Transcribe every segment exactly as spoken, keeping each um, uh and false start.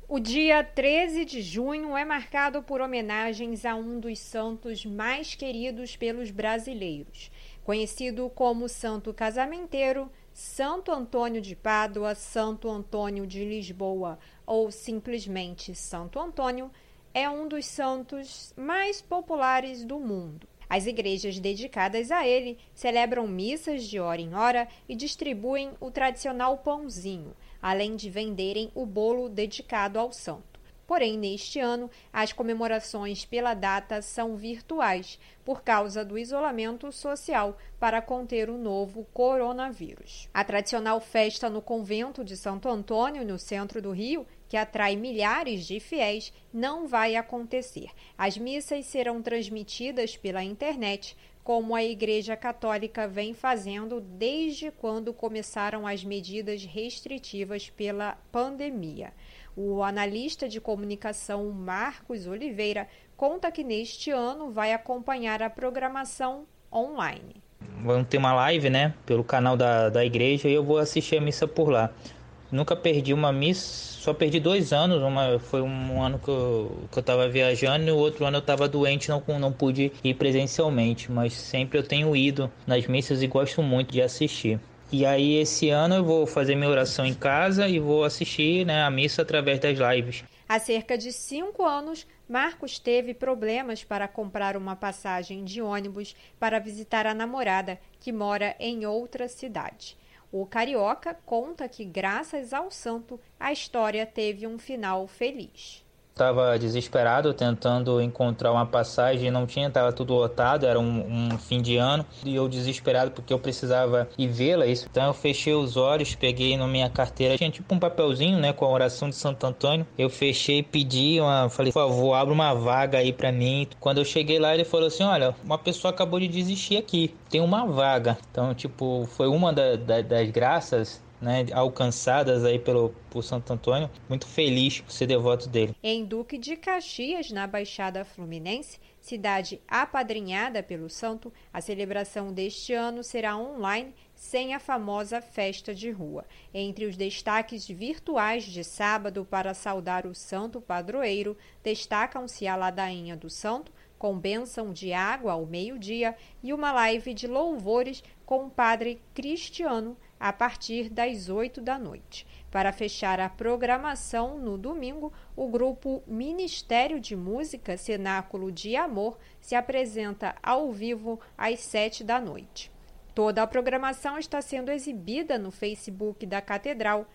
O dia treze de junho é marcado por homenagens a um dos santos mais queridos pelos brasileiros. Conhecido como Santo Casamenteiro, Santo Antônio de Pádua, Santo Antônio de Lisboa ou simplesmente Santo Antônio, é um dos santos mais populares do mundo. As igrejas dedicadas a ele celebram missas de hora em hora e distribuem o tradicional pãozinho, além de venderem o bolo dedicado ao santo. Porém, neste ano, as comemorações pela data são virtuais, por causa do isolamento social para conter o novo coronavírus. A tradicional festa no convento de Santo Antônio, no centro do Rio, que atrai milhares de fiéis, não vai acontecer. As missas serão transmitidas pela internet, como a Igreja Católica vem fazendo desde quando começaram as medidas restritivas pela pandemia. O analista de comunicação Marcos Oliveira conta que neste ano vai acompanhar a programação online. Vamos ter uma live, né, pelo canal da, da igreja, e eu vou assistir a missa por lá. Nunca perdi uma missa, só perdi dois anos. Uma, foi um ano que eu, que eu tava viajando e o outro ano eu tava doente, não, não pude ir presencialmente. Mas sempre eu tenho ido nas missas e gosto muito de assistir. E aí esse ano eu vou fazer minha oração em casa e vou assistir, né, a missa através das lives. Há cerca de cinco anos, Marcos teve problemas para comprar uma passagem de ônibus para visitar a namorada, que mora em outra cidade. O carioca conta que, graças ao santo, a história teve um final feliz. Estava desesperado tentando encontrar uma passagem, não tinha, estava tudo lotado, era um, um fim de ano e eu desesperado porque eu precisava ir vê-la. Isso. Então eu fechei os olhos, peguei na minha carteira, tinha tipo um papelzinho, né, com a oração de Santo Antônio. Eu fechei, pedi, uma, falei, por favor, abre uma vaga aí para mim. Quando eu cheguei lá, ele falou assim, olha, uma pessoa acabou de desistir aqui, tem uma vaga. Então, tipo, foi uma da, da, das graças, né, alcançadas aí pelo por Santo Antônio. Muito feliz por ser devoto dele. Em Duque de Caxias, na Baixada Fluminense, cidade apadrinhada pelo santo, a celebração deste ano será online, sem a famosa festa de rua. Entre os destaques virtuais de sábado para saudar o santo padroeiro, destacam-se a ladainha do santo, com bênção de água ao meio-dia, e uma live de louvores com o padre Cristiano a partir das oito da noite. Para fechar a programação no domingo, o grupo Ministério de Música Cenáculo de Amor se apresenta ao vivo às sete da noite. Toda a programação está sendo exibida no Facebook da Catedral,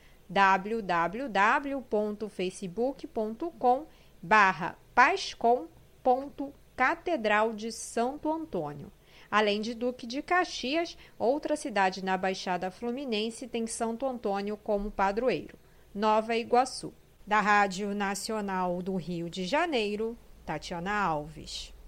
w w w ponto facebook ponto com barra pascom ponto Catedral de Santo Antônio. Além de Duque de Caxias, outra cidade na Baixada Fluminense tem Santo Antônio como padroeiro, Nova Iguaçu. Da Rádio Nacional do Rio de Janeiro, Tatiana Alves.